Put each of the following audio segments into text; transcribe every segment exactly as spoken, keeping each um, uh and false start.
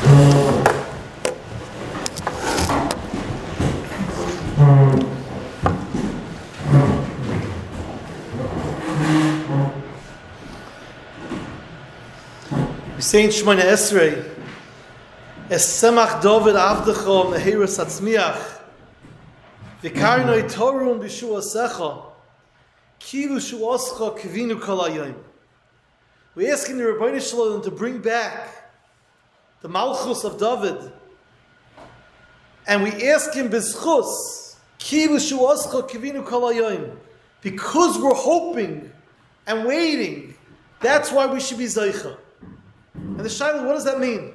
We say in Shemona Esrei, Es semach David avdecha meheirus atzmiach, v'karnoi torum b'shu asecha, kilu shu oscha kivinu kol hayom. We're asking the Rebbeinu Shalom to bring back the Malchus of David, and we ask him b'schus, kilu shu oscha kivinu kol hayom, because we're hoping and waiting. That's why we should be zeicha. And the Shaila, what does that mean?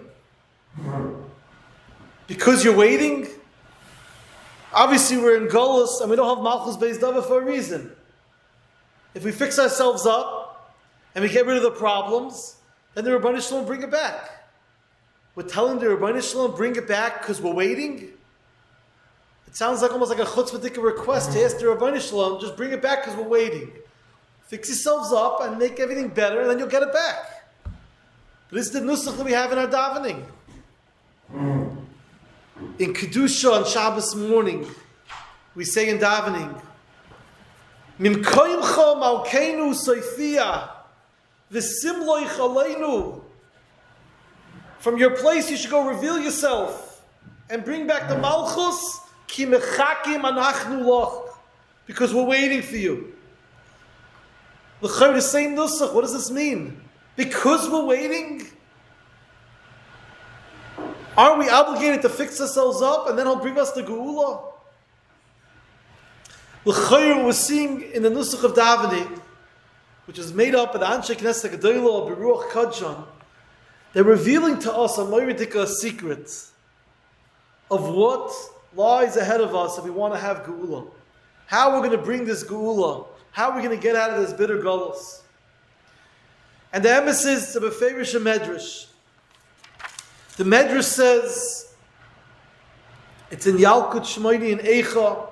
Because you're waiting? Obviously we're in Golus and we don't have Malchus Beis David for a reason. If we fix ourselves up and we get rid of the problems, then the Rebbeinu Shalom bring it back. We're telling the Rebbeinu Shalom bring it back because we're waiting? It sounds like almost like a chutzpah request to ask the Rebbeinu Shalom, just bring it back because we're waiting. Fix yourselves up and make everything better and then you'll get it back. This is the nusach that we have in our davening. In Kedusha on Shabbos morning, we say in davening, Mimkoimcha malkeinu soifia, v'simloich aleinu. From your place you should go reveal yourself and bring back the Malchus, ki mechakim anachnu loch, because we're waiting for you. The same nusach, what does this mean? Because we're waiting? Aren't we obligated to fix ourselves up and then he'll bring us the Geula? L'chayr, we're seeing in the Nusach of Davening, which is made up of the Anshe Knesset Gedolah of Beruach Kadjan, they're revealing to us a Moiridika secret of what lies ahead of us if we want to have Geula. How we're going to bring this Geula. How we're going to get out of this bitter Gullus. And the emissaries of a Beferish Medrash. The Medrash says, it's in Yalkut Shmoini in Eicha,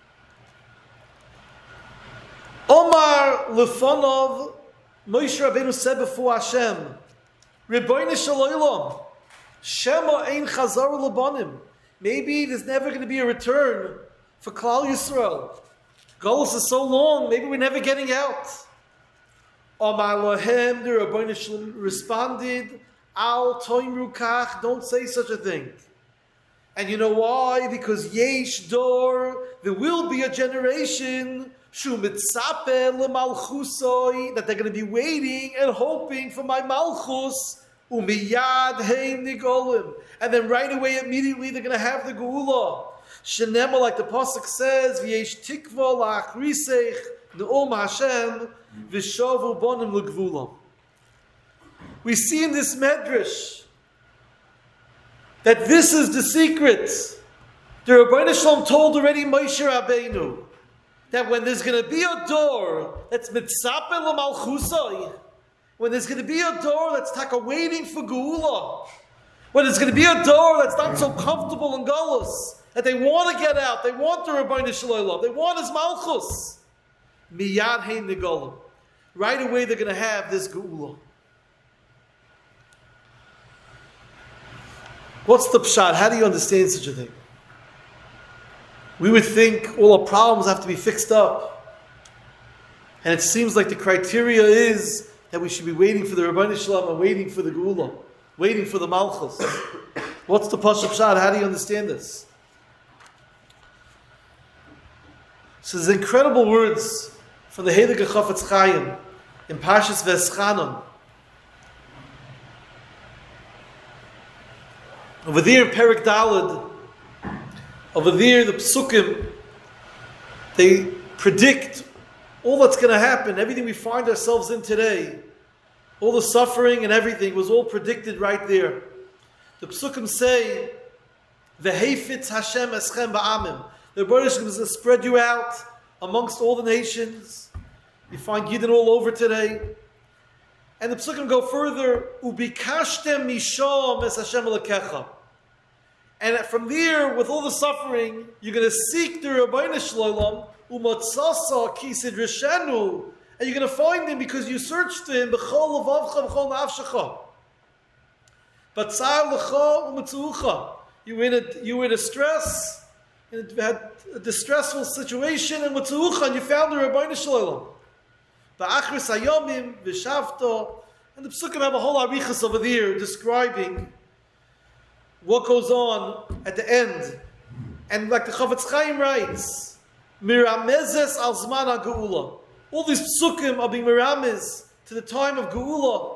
Omar Lefonov, Moshe Rabbeinu said before Hashem, Rebbeinu Shalom, Shema Ein Chazar Labanim. Maybe there's never going to be a return for Klal Yisrael. Golus is so long, maybe we're never getting out. Omar Lahem, the Rebbeinu Shalom responded, Al toimru kach, don't say such a thing. And you know why? Because yesh dor, there will be a generation shu mitzape lemalchusoi, that they're going to be waiting and hoping for my malchus, umiyad hein nigolim, and then right away, immediately, they're going to have the geula. Shenema, like the pasuk says, v'yesh tikva la'achrisech ne'om Hashem v'shavu bonim l'gvulam. We see in this medrash that this is the secret. The Rebbeinu Shalom told already Moshe Rabbeinu that when there's going to be a door that's mitzape l'malchusai, when there's going to be a door that's taka waiting for geula, when there's going to be a door that's not so comfortable in Golus, that they want to get out, they want the Rebbeinu Shalom, they want his malchus, miyad hein nigolim. Right away they're going to have this geula. What's the pshat? How do you understand such a thing? We would think all our problems have to be fixed up. And it seems like the criteria is that we should be waiting for the Rebbeinu Shalom and waiting for the Geula, waiting for the Malchus. What's the pshat pshat? How do you understand this? So there's incredible words from the Heilige Chafetz Chaim in Parshas Veschanon. Over there, Perek Daled, over there, the Psukim, they predict all that's going to happen, everything we find ourselves in today, all the suffering and everything was all predicted right there. The Psukim say, V'heifitz Hashem eschem ba'amim. The Rebbeinu is going to spread you out amongst all the nations. You find Yidden all over today. And the Psukim go further, Ubikashtem misham es Hashem Elokecha. And from there, with all the suffering, you're going to seek the Rebbeinu Shalom, Umatzasa ki sidrishenu, and you're going to find him because you searched him, b'chol levavcha v'chol nafshecha. But tsar lecha u'metzucha. You were in a you were in a stress, and you had a distressful situation, and metzucha, and you found the Rebbeinu Shalom. Ba'achris hayomim v'shavto, and the Psukim have a whole arichas over there describing what goes on at the end. And like the Chofetz Chaim writes, Miramezes al zman ha-geula. All these psukim are being miramez to the time of Geula.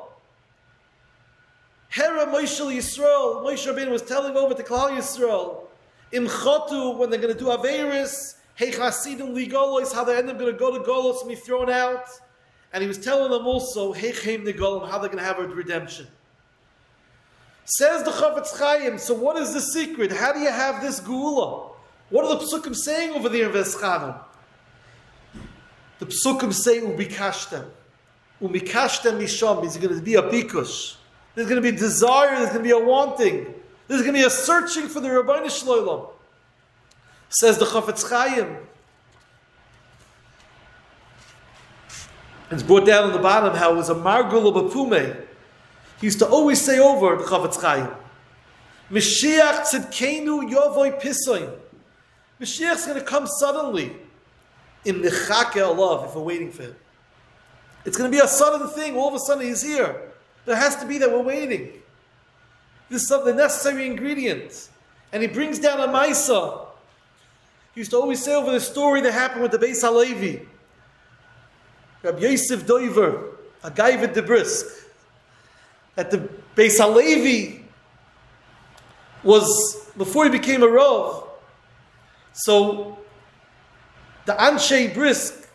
Hera Moshe Yisrael, Moshe Rabbeinu was telling over to Klal Yisrael, Im chotu, when they're going to do Averis, Hey chasidim li golos, how they end up going to go to Golos and be thrown out. And he was telling them also, Hey chem negolim, how they're going to have a redemption. Says the Chofetz Chaim, so what is the secret? How do you have this Geula? What are the psukim saying over there in Veschanim? The psukim say, Ubikashtem. Ubikashtem misham means there's going to be a bikush. There's going to be a desire, there's going to be a wanting. There's going to be a searching for the Rebbeinu Shalom. Says the Chofetz Chaim. It's brought down on the bottom how it was a margul of a pume. He used to always say over the Chofetz Chaim, Mashiach tzidkenu yovoi pisoim. Mashiach's going to come suddenly. In nechake alav, if we're waiting for him. It's going to be a sudden thing. All of a sudden he's here. There has to be that we're waiting. This is the necessary ingredient. And he brings down a Maisa. He used to always say over the story that happened with the Beis HaLevi. Rabbi Yosef Doiver, a guy with the brisk. That the Beis HaLevi was, before he became a Rav, so the Anshe Brisk,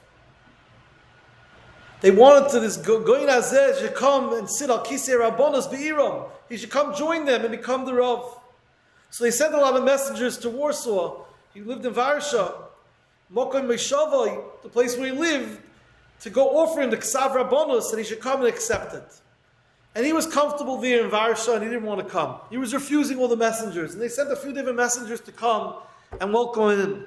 they wanted to this Goyin Hazeh should come and sit al Kisei Rabbanos Be'iram. He should come join them and become the Rav. So they sent a lot of messengers to Warsaw. He lived in Varsha, Mokom Meshava, the place where he lived, to go offer him the Ksav Rabbanos, and he should come and accept it. And he was comfortable there in Varsha, and he didn't want to come. He was refusing all the messengers, and they sent a few different messengers to come and welcome him.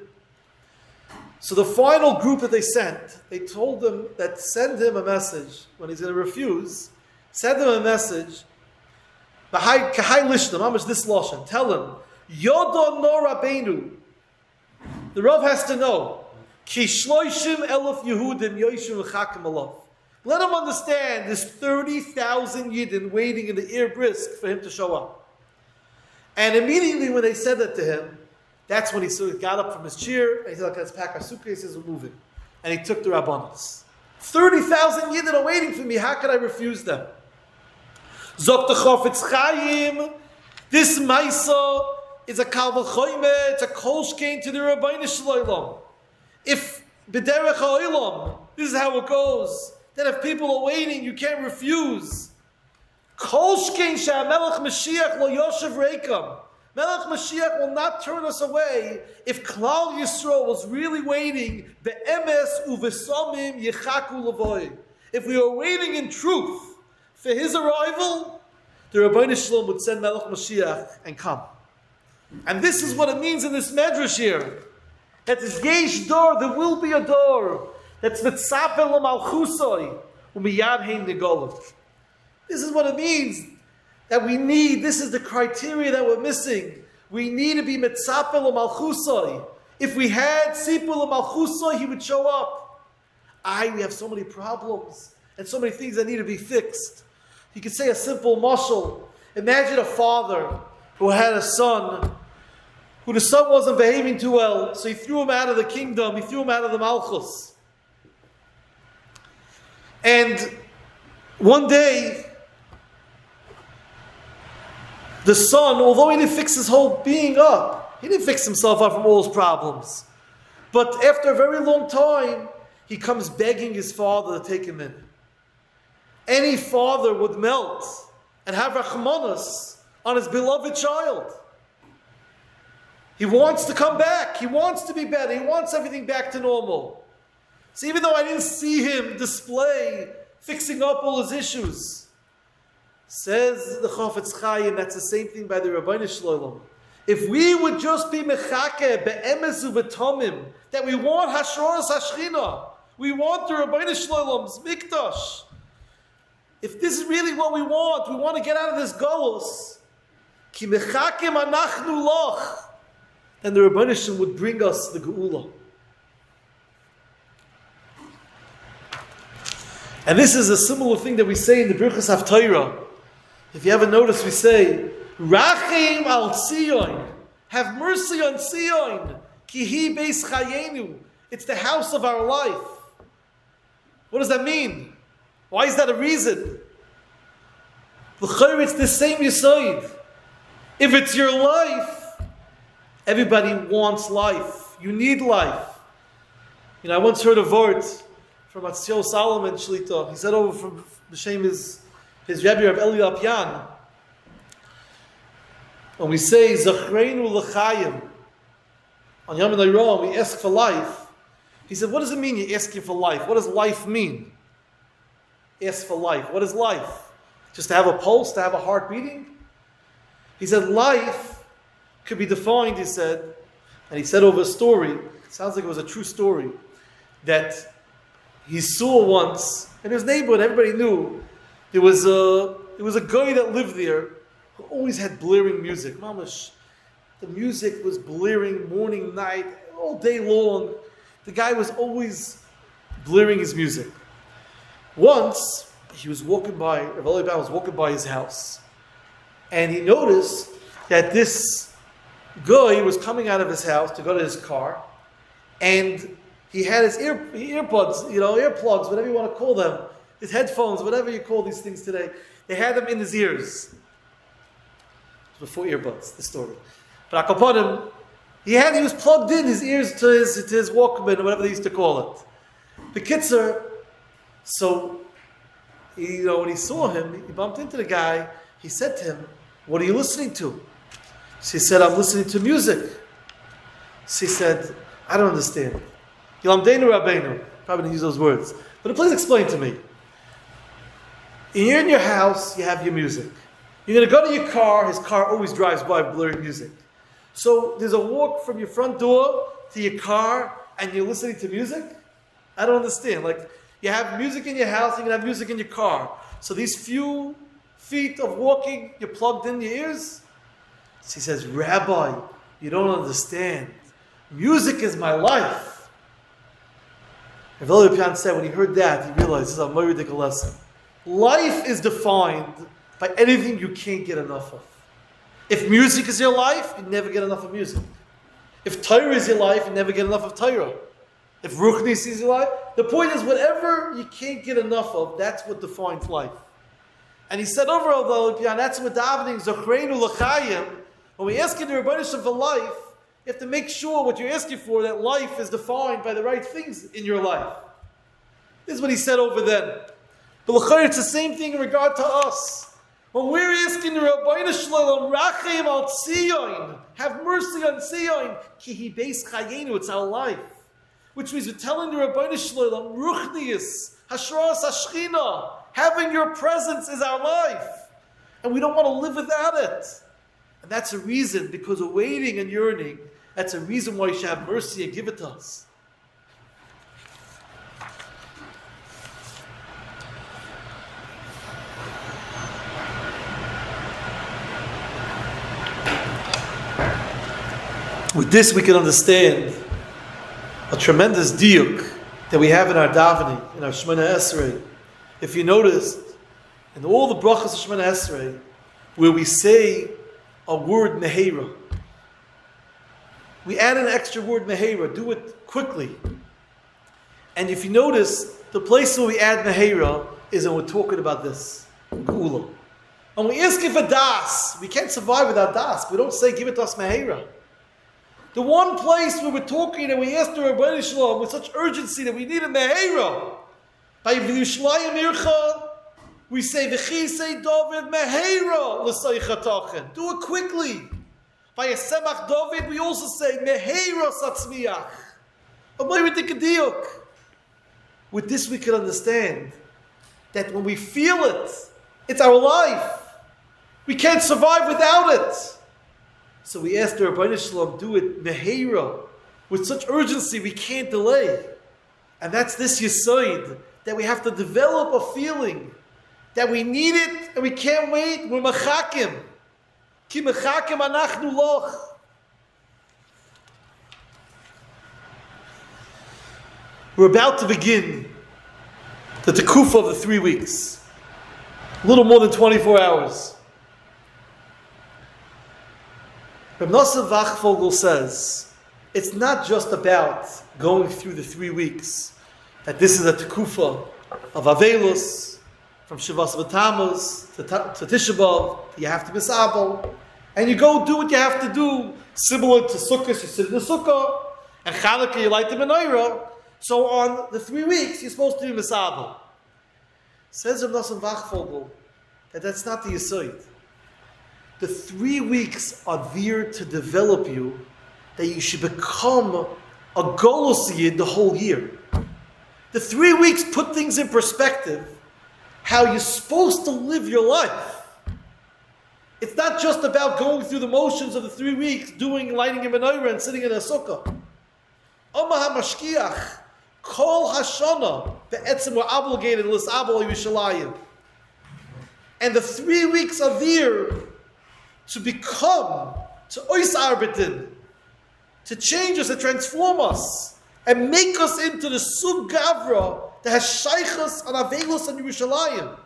So the final group that they sent, they told him that send him a message when he's going to refuse. Send him a message. Kahai lishna, how much this lashon? Tell him, Yodo no Rabbeinu. The Rav has to know. Ki shloishim elef Yehudim yoshim v'chakim alav. Let him understand there's thirty thousand Yidden waiting in the ear brisk for him to show up. And immediately when they said that to him, that's when he sort of got up from his chair and he said, okay, let's pack our suitcases, we're moving. And he took the Rabbanos. thirty thousand Yidden are waiting for me, how could I refuse them? Zok the Chofetz Chaim, this Maisa is a Kal V'choime, it's a Kolshkein to the Rebbeinu Shalom. If B'derech HaOlam, this is how it goes, that if people are waiting, you can't refuse. Kolshkein she'amelech Mashiach lo yoshev reikam. Melech Mashiach will not turn us away if Klal Yisrael was really waiting. Be'emes uvesamim yichaku lavoy. If we were waiting in truth for his arrival, the Rebbeinu Shalom would send Melech Mashiach and come. And this is what it means in this medrash here. That is yesh door, there will be a door. That's mitzapel l'malchusoi umiyad hein negolim. This is what it means. That we need, this is the criteria that we're missing. We need to be mitzapel l'malchusoi. If we had sipul l'malchusoi, he would show up. I, we have so many problems and so many things that need to be fixed. You could say a simple mashal. Imagine a father who had a son, who the son wasn't behaving too well, so he threw him out of the kingdom, he threw him out of the malchus. And one day, the son, although he didn't fix his whole being up, he didn't fix himself up from all his problems. But after a very long time, he comes begging his father to take him in. Any father would melt and have rachmanos on his beloved child. He wants to come back. He wants to be better. He wants everything back to normal. So even though I didn't see him display fixing up all his issues, says the Chofetz Chaim, that's the same thing by the Rebbeinu Shalom. If we would just be mechake be'emes uvetomim, that we want hashroras hashchina, we want the Rebbeinu Shalom's mikdash. If this is really what we want, we want to get out of this golus, Ki mechakim anachnu loch. Then the Rebbeinu Shem would bring us the Geula. And this is a similar thing that we say in the Birchas Haftarah. If you haven't noticed, we say, Rachim al Tzion. Have mercy on Tzion. Ki hi beis chayenu. It's the house of our life. What does that mean? Why is that a reason? It's the same Yesod. If it's your life, everybody wants life. You need life. You know, I once heard a word from Atziel Solomon Shlita. He said over from B'Shem his, his Rebbe of Eli Apyan. When we say Zachreinu L'Chayim on Yom Nairoh, we ask for life. He said, what does it mean you're asking for life? What does life mean? Ask for life. What is life? Just to have a pulse, to have a heart beating? He said, life could be defined, he said, and he said over a story, it sounds like it was a true story, that he saw once in his neighborhood, everybody knew, there was a, there was a guy that lived there who always had blaring music. Mamash, the music was blaring morning, night, all day long. The guy was always blaring his music. Once, he was walking by, Rav Eli Baum was walking by his house, and he noticed that this guy was coming out of his house to go to his car, and he had his ear, earbuds, you know, earplugs, whatever you want to call them, his headphones, whatever you call these things today, they had them in his ears. Before earbuds, the story. But Akaponim, he had, he was plugged in his ears to his, to his Walkman, or whatever they used to call it. The Kitzer, so, he, you know, when he saw him, he bumped into the guy, he said to him, what are you listening to? So he said, I'm listening to music. So he said, I don't understand. Yilamdeinu Rabbeinu. Probably didn't use those words. But please explain to me. You're in your house, you have your music. You're going to go to your car, his car always drives by blaring music. So there's a walk from your front door to your car, and you're listening to music? I don't understand. Like, you have music in your house, you're going to have music in your car. So these few feet of walking, you're plugged in your ears? So he says, Rabbi, you don't understand. Music is my life. Rav Eli Apyan said when he heard that, he realized this is a very ridiculous lesson. Life is defined by anything you can't get enough of. If music is your life, you never get enough of music. If Torah is your life, you never get enough of Torah. If Ruchnis is your life, the point is whatever you can't get enough of, that's what defines life. And he said over Rav Eli Apyan, that's what davening, Zachreinu L'Chayim, when we ask you the Rebbeinu Shem for life, you have to make sure what you're asking for, that life is defined by the right things in your life. This is what he said over then. But it's the same thing in regard to us. When we're asking the Rabbeinu Shalom, Rachem al Tzion, have mercy on Tzion, ki hi beis chayenu, it's our life. Which means we're telling the Rabbeinu Shalom, Ruchnius, Hashras Hashchina, having your presence is our life. And we don't want to live without it. And that's a reason, because we're waiting and yearning, that's a reason why you should have mercy and give it to us. With this we can understand a tremendous diuk that we have in our davening, in our Shemona Esrei. If you noticed, in all the brachas of Shemona Esrei, where we say a word Mehera, we add an extra word Mehera, do it quickly. And if you notice, the place where we add Mehera is when we're talking about this, Geula. And we ask for Das. We can't survive without Das. We don't say, give it to us Mehera. The one place where we're talking and we ask the Rebbeinu Shalom with such urgency that we need a Mehera. By V'yushlayim Ircha, we say, V'chisei David Mehera l'saychatachen. Do it quickly. By Yesemach David, we also say, Mehera satzmiach. With this we can understand that when we feel it, it's our life. We can't survive without it. So we ask the Rebbeinu Shalom, do it Mehera, with such urgency we can't delay. And that's this Yesod, that we have to develop a feeling that we need it and we can't wait. We're machakim. Ki mechakem anachnu loch. We're about to begin the tekufa of the three weeks. A little more than twenty-four hours. Reb Nosson Wachvogel says, it's not just about going through the three weeks, that this is a tekufa of Avelus, from Shavas V'Tammuz to, to Tisha B'Av, you have to be Misabel, and you go do what you have to do, similar to Sukkot, you sit in the Sukkah, and Chanukah, you light the menorah. So on the three weeks, you're supposed to be Misabel. Says Reb Nosson Wachvogel that that's not the Yesod. The three weeks are there to develop you, that you should become a Golus Yid the whole year. The three weeks put things in perspective, how you're supposed to live your life. It's not just about going through the motions of the three weeks, doing, lighting a menorah and sitting in a sukkah. Omah HaMashkiach, Kol Hashana, be'etzim we're obligated, l'sabel Yerushalayim. And the three weeks are there to become, to ois arbetin, to change us, to transform us, and make us into the Sug Gavra that has Shaychus and Avelus and Yerushalayim.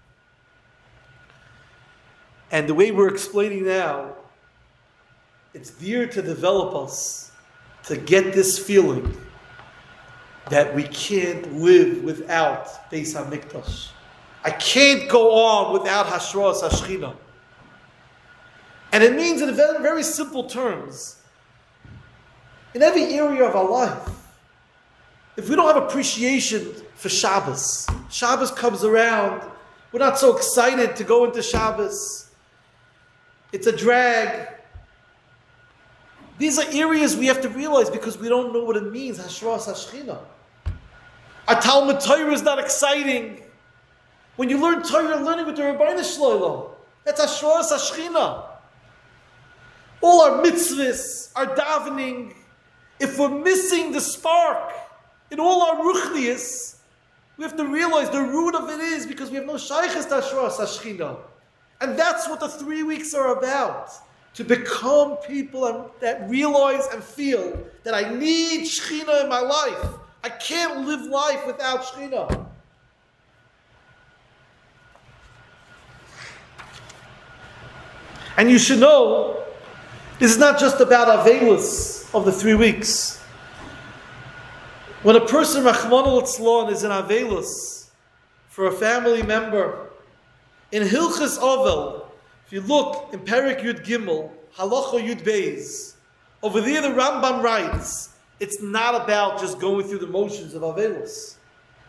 And the way we're explaining now, it's there to develop us, to get this feeling that we can't live without Beis HaMikdash. I can't go on without Hashras HaShechina. And it means in very, very simple terms, in every area of our life, if we don't have appreciation for Shabbos, Shabbos comes around, we're not so excited to go into Shabbos. It's a drag. These are areas we have to realize because we don't know what it means, Hashras HaShechina. Our Talmud Torah is not exciting. When you learn Torah, you're learning with the Rebbeinu Shloilo. That's Hashras HaShechina. All our mitzvahs, our davening, if we're missing the spark in all our ruchnius, we have to realize the root of it is because we have no shaychus to Hashras HaShechina. And that's what the three weeks are about. To become people that realize and feel that I need Shechina in my life. I can't live life without Shechina. And you should know, this is not just about Avelus of the three weeks. When a person, Rachmana litzlan, is in Avelus for a family member, in Hilchas Ovel, if you look in Perek Yud Gimel, Halacha Yud Beis, over there the Rambam writes, it's not about just going through the motions of Avelus.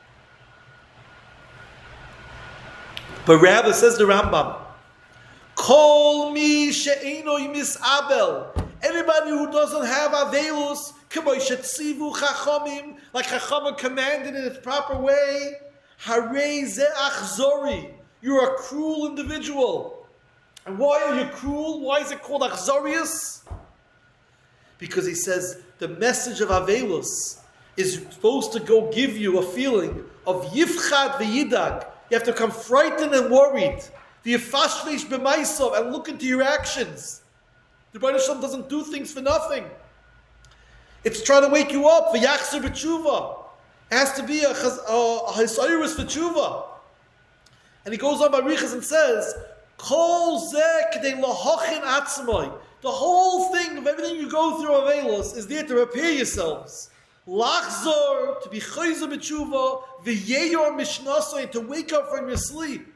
But rather, says the Rambam, Kol mi she'enoi mis'abel, anybody who doesn't have Avelus, k'moi shetzivu chachamim, like Chachamim commanded in its proper way, harei ze achzori, you're a cruel individual. And why are you cruel? Why is it called achzorius? Because he says the message of Avelus is supposed to go give you a feeling of yifchad v'yidag. You have to come frightened and worried. V'yifashvesh b'maisav, and look into your actions. The Rebbeinu Shalom doesn't do things for nothing. It's trying to wake you up. V'yachzer b'tshuva. It has to be a hisayrus for tshuva. And he goes on by Riches and says, Kol zeh k'dei lahochin atzmai. The whole thing of everything you go through Avelus is there to repair yourselves. Lachzor, to be chayzer b'tshuva, v'yeyor mishnasai, to wake up from your sleep.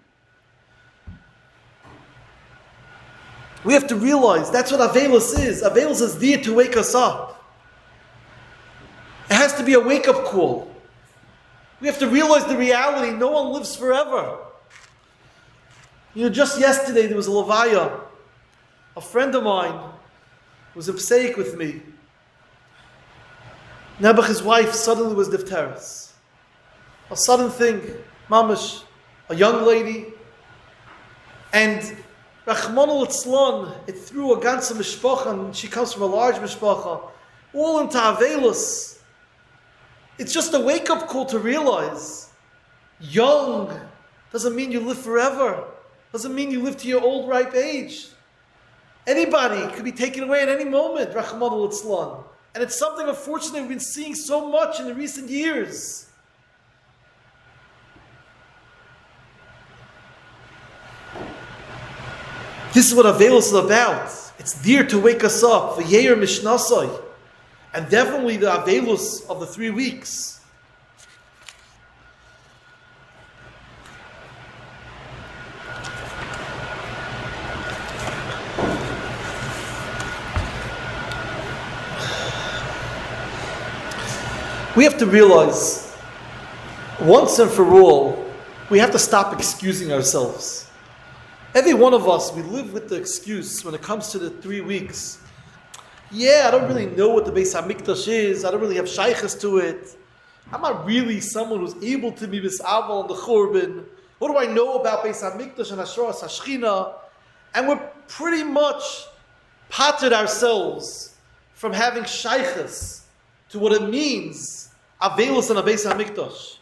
We have to realize that's what Avelus is. Avelus is there to wake us up. It has to be a wake-up call. We have to realize the reality. No one lives forever. You know, just yesterday there was a levaya. A friend of mine was a pseik with me. Nebuch, his wife, suddenly was difteris. A sudden thing. Mamash, a young lady. And Rachmana litzlan, it threw a ganze mishpacha, and she comes from a large mishpacha, all into Avelus. It's just a wake-up call to realize young doesn't mean you live forever. Doesn't mean you live to your old ripe age. Anybody could be taken away at any moment, Rahman al-Islam. And it's something, unfortunately, we've been seeing so much in the recent years. This is what Avelos is about. It's dear to wake us up. V'yeir mishnasai. And definitely the Avelos of the three weeks. We have to realize, once and for all, we have to stop excusing ourselves. Every one of us, we live with the excuse when it comes to the three weeks. Yeah, I don't really know what the Beis HaMikdash is. I don't really have shaykhs to it. I'm not really someone who's able to be misaval on the Churban. What do I know about Beis HaMikdash and Hashoras HaShechina? And we're pretty much patted ourselves from having shaykhs to what it means, Avelos and a Beis HaMikdash.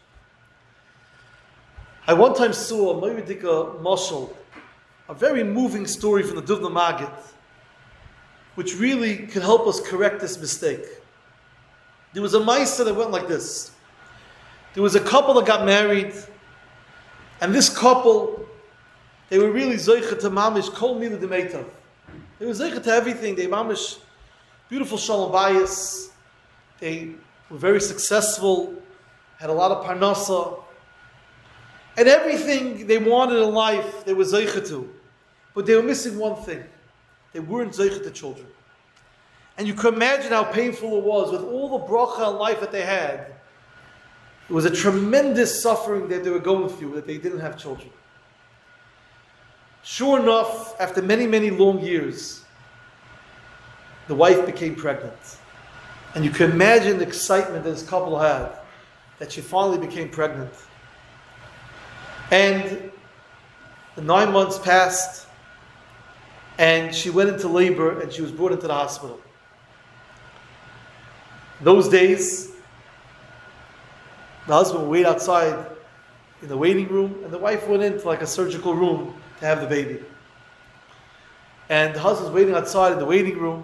I one time saw a Moedika Mashal, a very moving story from the Duvna Maggid, which really can help us correct this mistake. There was a Maisa that went like this. There was a couple that got married, and this couple, they were really Zoicha to Mamish, Kol Mila Demeitav. They were Zoicha to everything. They Mamish, beautiful Shalom Bayis. They were very successful, had a lot of Parnasa, and everything they wanted in life, they were Zoicha to. But they were missing one thing. They weren't Zoicha to children. And you can imagine how painful it was with all the bracha in life that they had. It was a tremendous suffering that they were going through, that they didn't have children. Sure enough, after many, many long years, the wife became pregnant. And you can imagine the excitement that this couple had, that she finally became pregnant. And the nine months passed, and she went into labor, and she was brought into the hospital. Those days, the husband would wait outside in the waiting room, and the wife went into like a surgical room to have the baby. And the husband's waiting outside in the waiting room,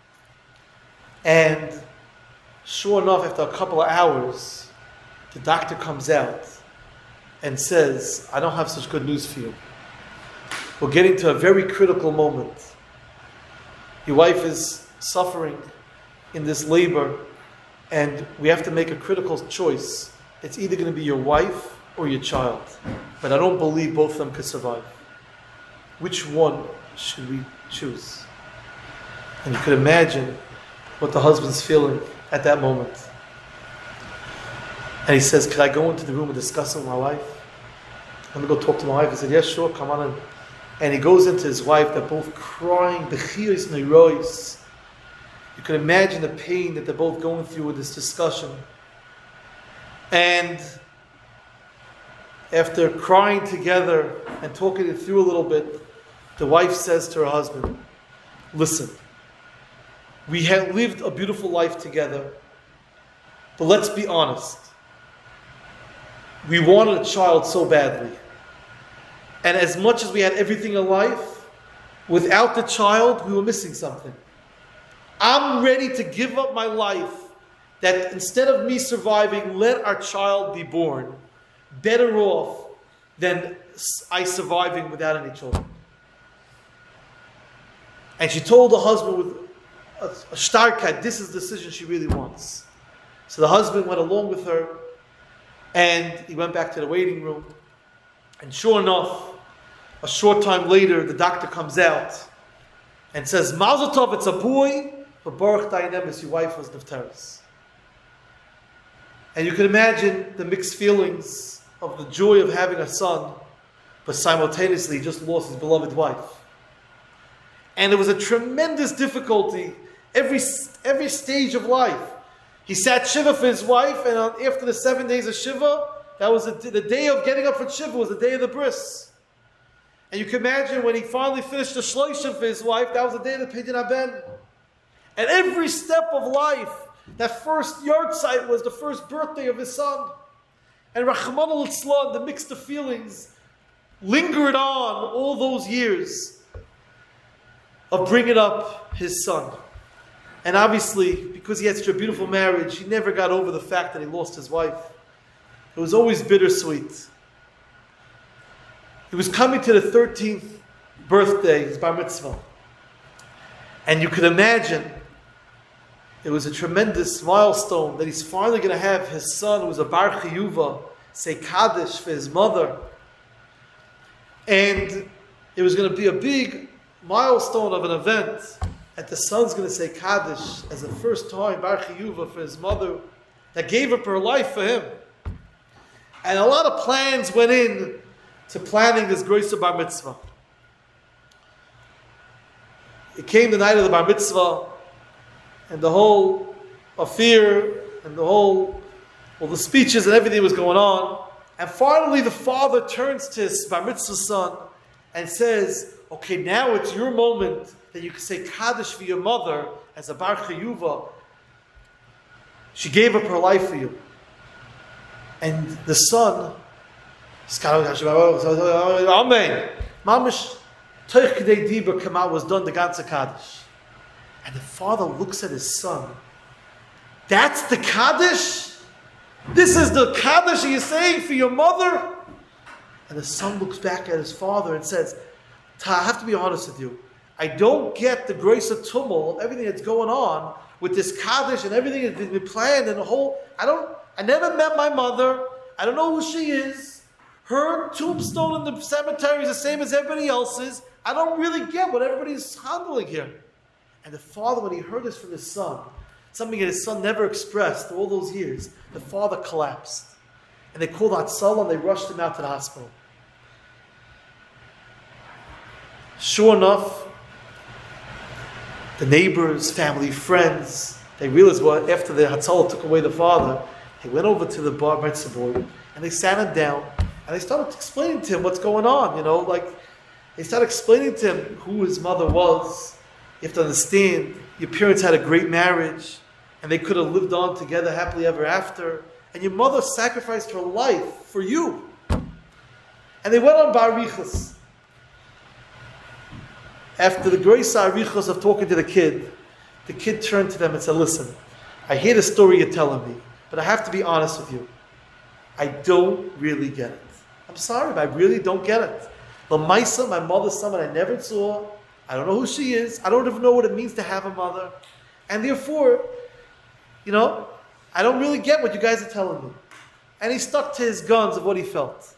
and sure enough, after a couple of hours, the doctor comes out and says, I don't have such good news for you. We're getting to a very critical moment. Your wife is suffering in this labor, and we have to make a critical choice. It's either going to be your wife or your child. But I don't believe both of them could survive. Which one should we choose? And you could imagine what the husband's feeling at that moment. And he says, could I go into the room and discuss it with my wife? I'm going to go talk to my wife. He said, yes, sure, come on in. And he goes into his wife, they're both crying, bechiyos neirois. You can imagine the pain that they're both going through with this discussion. And after crying together and talking it through a little bit, the wife says to her husband, listen, we have lived a beautiful life together, but let's be honest. We wanted a child so badly. And as much as we had everything in life, without the child, we were missing something. I'm ready to give up my life that instead of me surviving, let our child be born. Better off than I surviving without any children. And she told the husband with a, a starkat, this is the decision she really wants. So the husband went along with her, and he went back to the waiting room. And sure enough, a short time later, the doctor comes out and says, Mazel tov, it's a boy, but Baruch Dayanemes, your wife was Nefteris. And you can imagine the mixed feelings of the joy of having a son, but simultaneously he just lost his beloved wife. And it was a tremendous difficulty every, every stage of life. He sat Shiva for his wife, and on, after the seven days of Shiva, that was the, the day of getting up for Shiva, was the day of the bris. And you can imagine when he finally finished the shloshim for his wife, that was the day of the Pidyon Haben. And every step of life, that first yard site was the first birthday of his son. And Rahman al-Islam, the mixed of feelings, lingered on all those years. of bringing up his son. And obviously, because he had such a beautiful marriage, he never got over the fact that he lost his wife. It was always bittersweet. He was coming to the thirteenth birthday, his bar mitzvah. And you could imagine, it was a tremendous milestone that he's finally going to have his son, who was a bar chiyuva, say Kaddish for his mother. And it was going to be a big milestone of an event that the son's going to say Kaddish as the first time bar chiyuva for his mother that gave up her life for him. And a lot of plans went in to planning this Groisa bar mitzvah. It came the night of the bar mitzvah, and the whole affair and the whole, well, the speeches and everything was going on. And finally, the father turns to his bar mitzvah son and says, "Okay, now it's your moment that you can say Kaddish for your mother as a bar chiyuva. She gave up her life for you." And the son, Amen. Mamish Teich K'dei Dibur Kamal was done the ganze Kaddish. And the father looks at his son. That's the Kaddish? This is the Kaddish you're saying for your mother? And the son looks back at his father and says, I have to be honest with you. I don't get the grace of tumult, everything that's going on with this Kaddish and everything that's been planned and the whole, I don't, I never met my mother. I don't know who she is. Her tombstone in the cemetery is the same as everybody else's. I don't really get what everybody's handling here. And the father, when he heard this from his son, something that his son never expressed all those years, the father collapsed. And they called Hatzalah and they rushed him out to the hospital. Sure enough, the neighbors, family, friends, they realized what, after the Hatzalah took away the father, they went over to the bar mitzvah boy and they sat him down and they started explaining to him what's going on, you know, like they started explaining to him who his mother was. You have to understand, your parents had a great marriage and they could have lived on together happily ever after. And your mother sacrificed her life for you. And they went on barichas. After the grace arichas of talking to the kid, the kid turned to them and said, listen, I hear the story you're telling me, but I have to be honest with you. I don't really get it. I'm sorry, but I really don't get it. Lamaisa, my mother's someone I never saw. I don't know who she is. I don't even know what it means to have a mother. And therefore, you know, I don't really get what you guys are telling me. And he stuck to his guns of what he felt.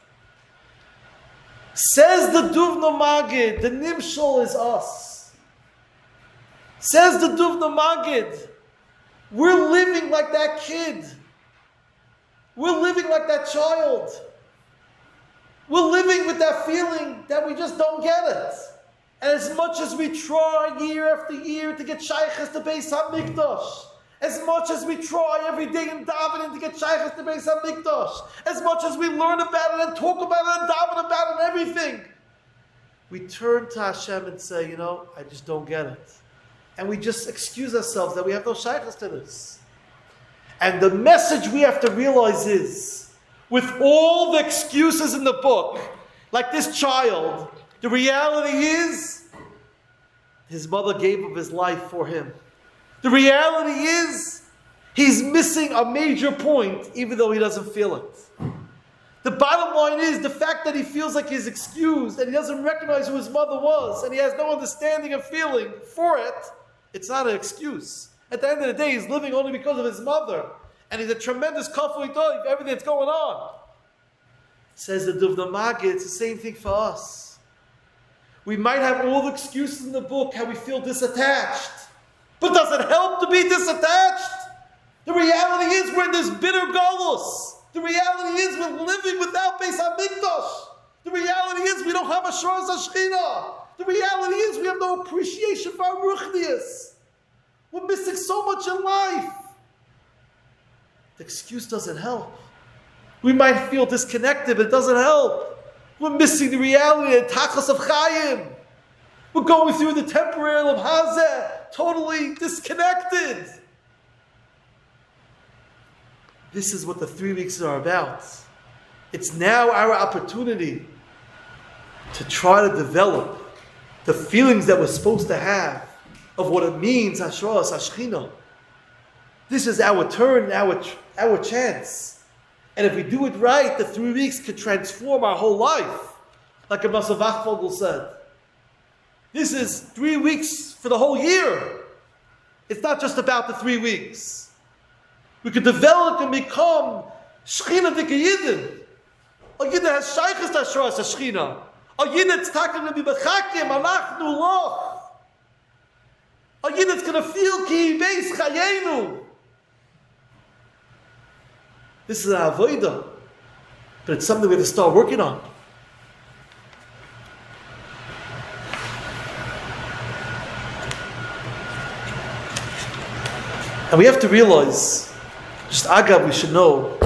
Says the Duvno Magid, the Nimshol is us. Says the Duvno Magid, we're living like that kid. We're living like that child. We're living with that feeling that we just don't get it. And as much as we try year after year to get shaykhs to Beis HaMikdash, as much as we try every day in davening to get shaykhs to Beis HaMikdash, as much as we learn about it and talk about it and daven about it and everything, we turn to Hashem and say, you know, I just don't get it. And we just excuse ourselves that we have no shaykhs to this. And the message we have to realize is, with all the excuses in the book, like this child, the reality is, his mother gave up his life for him. The reality is, he's missing a major point, even though he doesn't feel it. The bottom line is, the fact that he feels like he's excused, and he doesn't recognize who his mother was, and he has no understanding and feeling for it, it's not an excuse. At the end of the day, he's living only because of his mother. And he's a tremendous kafui toiv for everything that's going on. Says the Duvno Magid, it's the same thing for us. We might have all the excuses in the book, how we feel disattached. But does it help to be disattached? The reality is we're in this bitter galus. The reality is we're living without Beis HaMikdash. The reality is we don't have a Shoras HaShechina. The reality is we have no appreciation for our ruchnius. We're missing so much in life. The excuse doesn't help. We might feel disconnected, but it doesn't help. We're missing the reality of Tachas of Chaim. We're going through the temporary of Hazeh, totally disconnected. This is what the three weeks are about. It's now our opportunity to try to develop the feelings that we're supposed to have of what it means, Hashras, Hashchina. This is our turn, our, our chance. And if we do it right, the three weeks could transform our whole life. Like Ibn Vogel said. This is three weeks for the whole year. It's not just about the three weeks. We could develop and become Shechina Dike Yidin. A Yidin has Shaykhis Hashras Hashchina. A Yidin is talking to be Bechakim, Anachnu Loch. A Yidin is going to feel Ki Beis Chayenu. This is an avodah, but it's something we have to start working on. And we have to realize, just agav, we should know.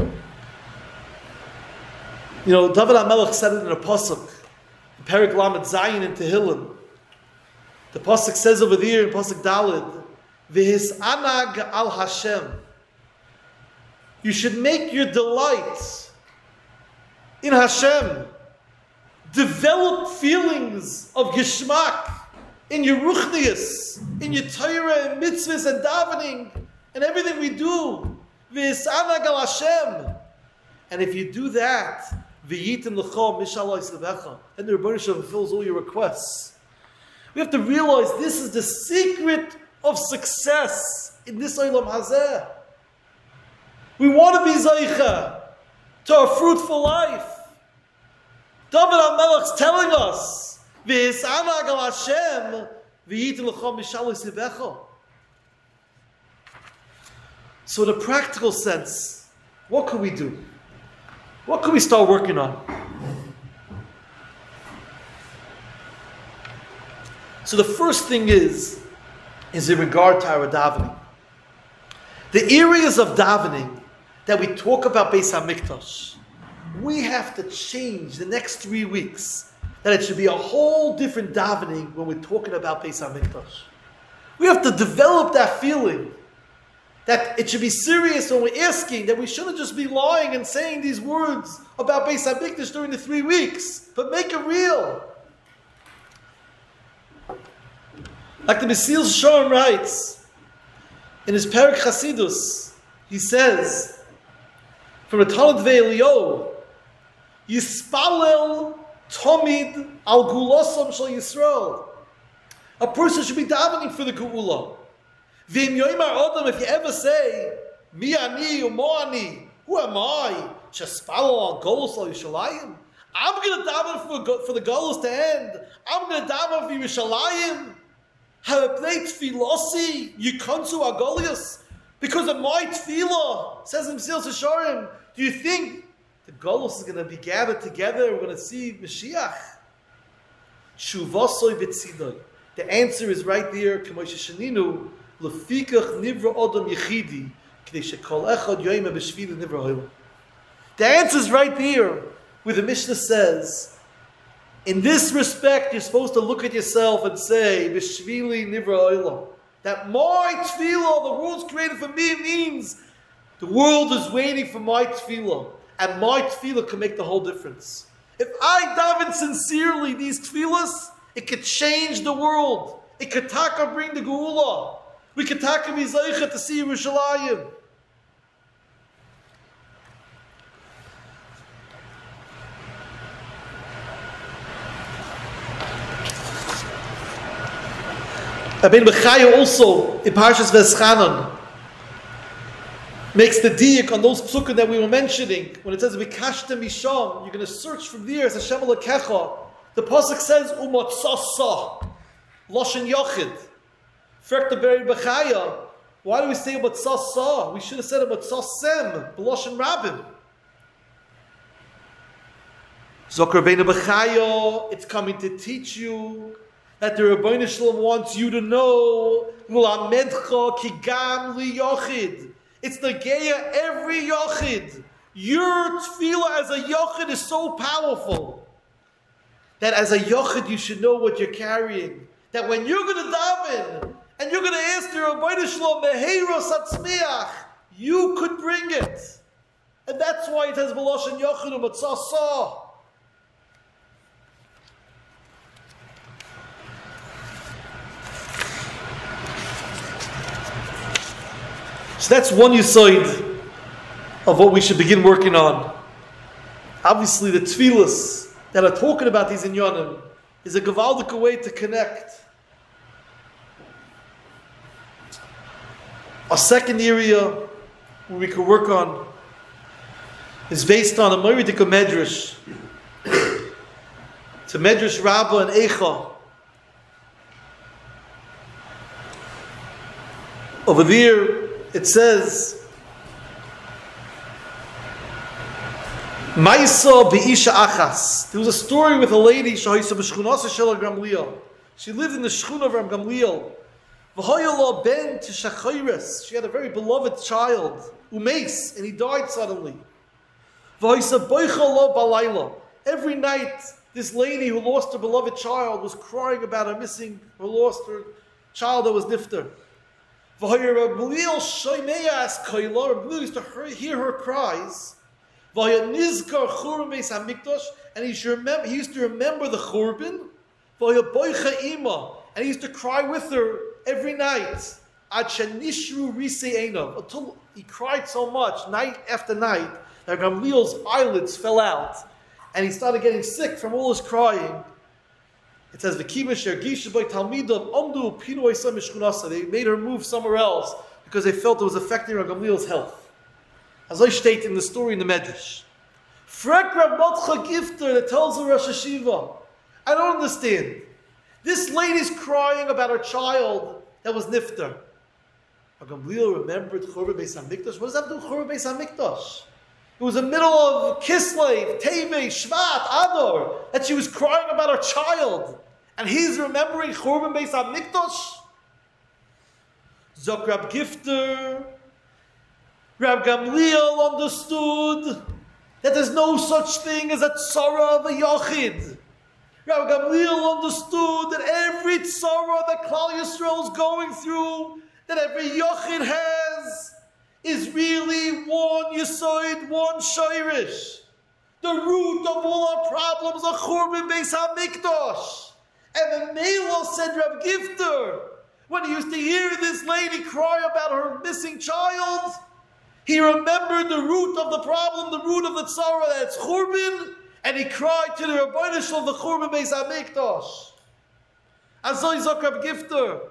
You know, David HaMelech said it in a pasuk, in Perek Lamed Zayin in Tehillim. The pasuk says over there in pasuk Daled, "V'his anag al Hashem." You should make your delight in Hashem. Develop feelings of Geshmak in your Ruchnius, in your Torah and mitzvahs and davening and everything we do. V'yisanag al Hashem. And if you do that, v'yitim l'cha mishalai slevecha, and the Rebbeinu Shalom fulfills all your requests. We have to realize this is the secret of success in this Olam Hazeh. We want to be Zaycha to a fruitful life. David HaMelech's telling us, V'yisanag al Hashem, v'yitim l'cha mishalai slevecha. So in a practical sense, what can we do? What can we start working on? So the first thing is, is in regard to our davening. The areas of davening that we talk about Beis HaMikdash, we have to change the next three weeks. That it should be a whole different davening when we're talking about Beis HaMikdash. We have to develop that feeling that it should be serious when we're asking, that we shouldn't just be lying and saying these words about Beis HaMikdash during the three weeks, but make it real. Like the Mesil Shalom writes, in his Perek Chasidus, he says, from the Talmud Ve'elio, Yispalel Tomid al Gulosam Shal Yisrael. A person should be davening for the Geula. V'im yoimar Adam, if you ever say, Mi ani umo ani, who am I? Shespalel al Golos al Yishalayim. I'm going to daven for, for the Golos to end. I'm going to daven for Yishalayim. Have a plate tfilosi, yikonsu agolius. Because of my tefillah, says in Mesil Sesharim, do you think the Golos is going to be gathered together? We're going to see Mashiach. Shuvasoi b'tzidoi. The answer is right there. K'moshe sheninu lefikach nivra odom yechidi k'dei shekol echad yoyma b'shvili nivra hoyla. The answer is right there, where the Mishnah says, in this respect, you're supposed to look at yourself and say, b'shvili nivra hoyla. That my tefillah, the world's created for me, means the world is waiting for my tefillah. And my tefillah can make the whole difference. If I daven sincerely these tefillahs, it could change the world. It could taka bring the geula. We could taka be zaycha to see Yerushalayim. Rabbeinu Bechaya also, in Parshas Veschanan, makes the diak on those psukim that we were mentioning. When it says, Vikashtem Misham, you're going to search from there, as Hashem Elokecha. The pasuk says, Umatzasa, Loshen Yochid. Frek the Rabbeinu Bechaya, why do we say Umatzasa? We should have said Umatzasem, Loshen Rabbim. Zok Rabbeinu Bechaya, it's coming to teach you that the Rebbeinu Shalom wants you to know, L'amedcha ki gam li yochid. It's the geya every yochid. Your tefillah as a yochid is so powerful that as a yochid you should know what you're carrying. That when you're going to daven and you're going to ask the Rebbeinu Shalom meheiros atzmiach, you could bring it, and that's why it has b'loshen yochid u'matzasah. So that's one side of what we should begin working on. Obviously, the tefillas that are talking about these inyanim is a gewaldige way to connect. A second area where we could work on is based on a Moridika Medrash. It's a Medrash Rabbah and Eicha. Over there, it says, Maisa be'isha achas. There was a story with a lady, Shahisa b'shchunasa shel Gamliel. She lived in the shchuna of Ram Gamliel. V'hoyala ben t'shachayres. She had a very beloved child, Umeis, and he died suddenly. V'hoysa boicha lo balayla. Every night, this lady who lost her beloved child was crying about her missing, or lost her child that was nifter. V'hoyra Gamliel shoymeya as kayla. Gamliel used to hear her cries. And he used to remember, he used to remember the Churban, and he used to cry with her every night. Until he cried so much, night after night, that Gamliel's eyelids fell out, and he started getting sick from all his crying. It says, they made her move somewhere else because they felt it was affecting Gamliel's health. As I state in the story in the Medrash. Frek Rav Motcha Gifter that tells the Rosh Hashiva, I don't understand. This lady's crying about her child that was nifter. Gamliel remembered Churban Beis HaMikdash. What does that do with Churban Beis HaMikdash? It was the middle of Kislev, Tevei, Shvat, Adar, that she was crying about her child. And he's remembering Churban Beis HaMikdash? Zok Rab Gifter, Rav Gamliel understood that there's no such thing as a tzara of a yochid. Rav Gamliel understood that every tzara that Klal Yisrael is going through, that every yochid has, is really one yisoid, one shayrish. The root of all our problems are Churban Beis HaMikdash. And the Mela said Rav Gifter, when he used to hear this lady cry about her missing child, he remembered the root of the problem, the root of the tzara, that's Churban, and he cried to the Rebbeinu Shalom, the Churban Beis HaMikdash. Azoi Zok Rab Gifter.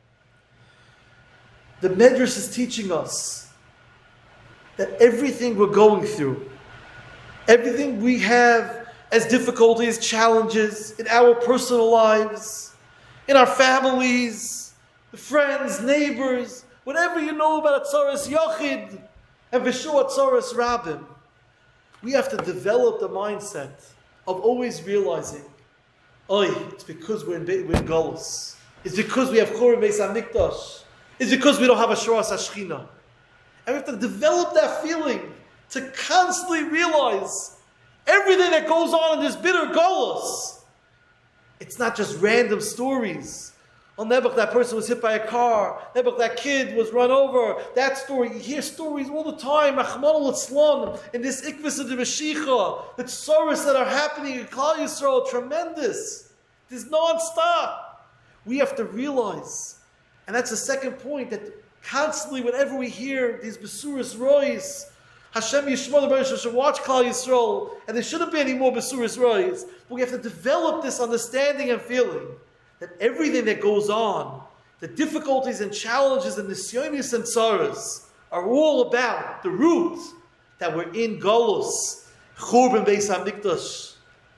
The Medrash is teaching us that everything we're going through, everything we have as difficulties, challenges in our personal lives, in our families, friends, neighbors, whatever you know about Atzaras Yochid, and Vishua Tzoras Rabbim, we have to develop the mindset of always realizing, Oy, it's because we're in, we're in Golus. It's because we have Churban Beis HaMikdash. It's because we don't have a Shoras HaShechina. And we have to develop that feeling to constantly realize everything that goes on in this bitter Golus. It's not just random stories. On Nebuch, that person was hit by a car. Nebuch, that kid was run over. That story, you hear stories all the time. Rachmana litzlan, in this Ikvis of the Mashiach, the tzoros that are happening in Klal Yisrael, tremendous. It is non-stop. We have to realize, and that's the second point, that constantly, whenever we hear these Besuras Rois, Hashem Yishma, the Baruch should watch Klal Yisrael, and there shouldn't be any more Besuras Rois. But we have to develop this understanding and feeling that everything that goes on, the difficulties and challenges and the nisyonis and tzaras, are all about the root that we're in Golus, Churban Beis HaMikdash.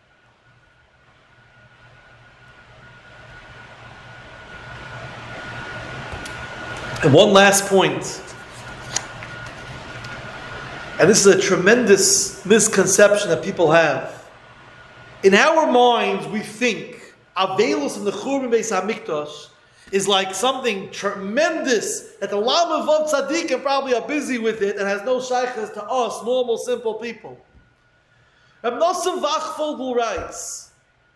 And one last point, and this is a tremendous misconception that people have. In our minds, we think Avelus in the Churban Beis HaMikdash is like something tremendous that the Lamav of Tzaddikim probably are busy with it and has no shaykhs to us, normal, simple people. Reb Nosson Wachvogel writes,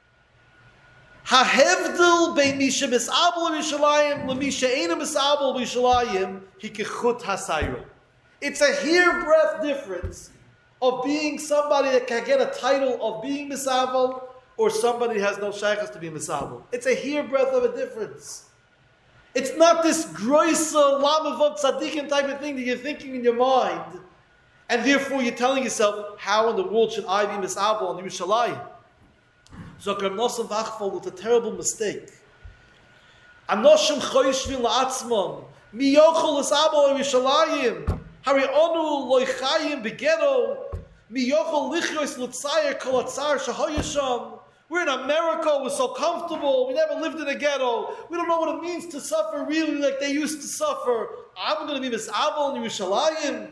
Hahevdil bein misha misabel b'Yishalayim l'misha eina misabel b'Yishalayim hikechut hasayra. It's a hair-breadth difference of being somebody that can get a title of being misabel or somebody who has no shaykhs to be misabel. It's a hair breadth of a difference. It's not this groisa, lamavot, tzaddikim type of thing that you're thinking in your mind. And therefore you're telling yourself, how in the world should I be misabel on Yerushalayim? Zokar Nosson Vachfol with a terrible mistake. Anoshim choyshvin la'atzmon, mi yochol misabel on Yerushalayim, hari onu loichayim begero, mi yochol lichyois l'tzayir kol atzar shahoyasham. We're in America, we're so comfortable, we never lived in a ghetto, we don't know what it means to suffer really like they used to suffer. I'm going to be misabel in Yerushalayim.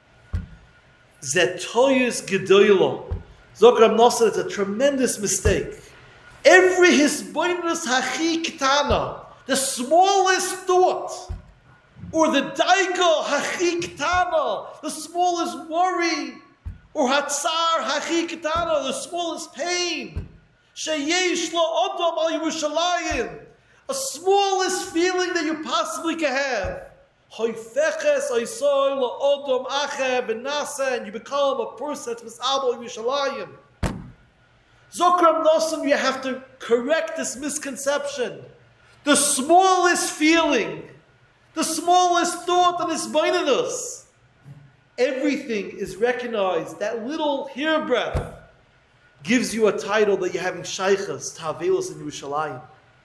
Zetoyus gedoylo. Zokram Nosson, it's a tremendous mistake. Every hisboinus hachi ktana, the smallest thought, or the daiga hachi ktana, the smallest worry, or hatzar hachi ktana, the smallest pain, sheyesh lo odom al Yerushalayim, a smallest feeling that you possibly can have. And you become a person that's misabel Yerushalayim. Zokram Nosson, you have to correct this misconception. The smallest feeling, the smallest thought that is binding us, everything is recognized. That little hairbreadth gives you a title that you're having shaychas, ta'avelos in Yerushalayim.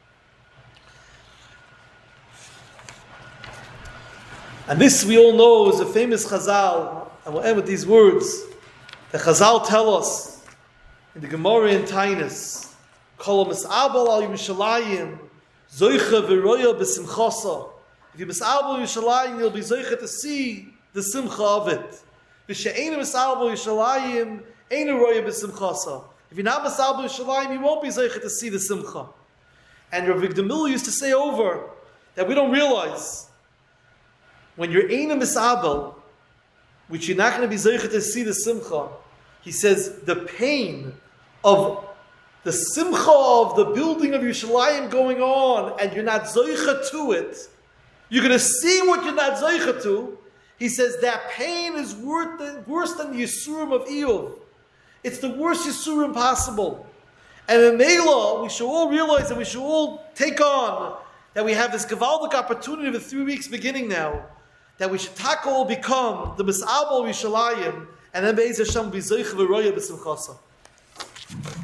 And this we all know is a famous Chazal, and we'll end with these words. The Chazal tell us in the Gemara in Tainus, Kol mis'abel al Yerushalayim, zoicha v'roya b'simchasa. If you mis'abel Yerushalayim, you'll be zoicha to see the simcha of it. V'she'einu mis'abel Yerushalayim, einu roya b'simchasa. If you're not mis'abel Yerushalayim, you won't be zoicha to see the simcha. And Rav Vigdamil used to say over that we don't realize when you're Eina Misabel, which you're not going to be Zeicha to see the Simcha, he says the pain of the Simcha of the building of Yerushalayim going on, and you're not Zeicha to it, you're going to see what you're not Zeicha to. He says that pain is worse than, worse than the Yisurim of Eov. It's the worst Yisurim possible. And in Mela, we should all realize that we should all take on that we have this Gavaldic opportunity of three weeks beginning now, that we should tackle, become the Mis'abel Yerushalayim, and then Be'ez Hashem be Zoich v'roya b'simchasa.